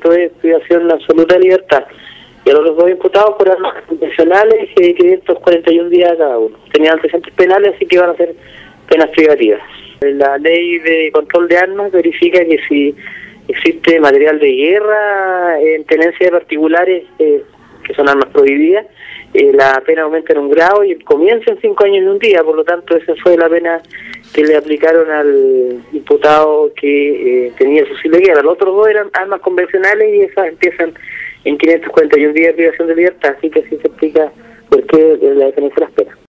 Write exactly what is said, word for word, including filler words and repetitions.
esto es privación absoluta de libertad. Y a los otros dos imputados por armas convencionales y quinientos cuarenta y un días cada uno. Tenían antecedentes penales, así que van a ser penas privativas. La ley de control de armas verifica que si existe material de guerra en tenencia de particulares, eh, que son armas prohibidas, eh, la pena aumenta en un grado y comienza en cinco años y un día. Por lo tanto, esa fue la pena que le aplicaron al imputado que eh, tenía el fusil de guerra. Los otros dos eran armas convencionales y esas empiezan en quinientos cuarenta y un días de privación de libertad, así que así se explica por qué la diferencia de las penas.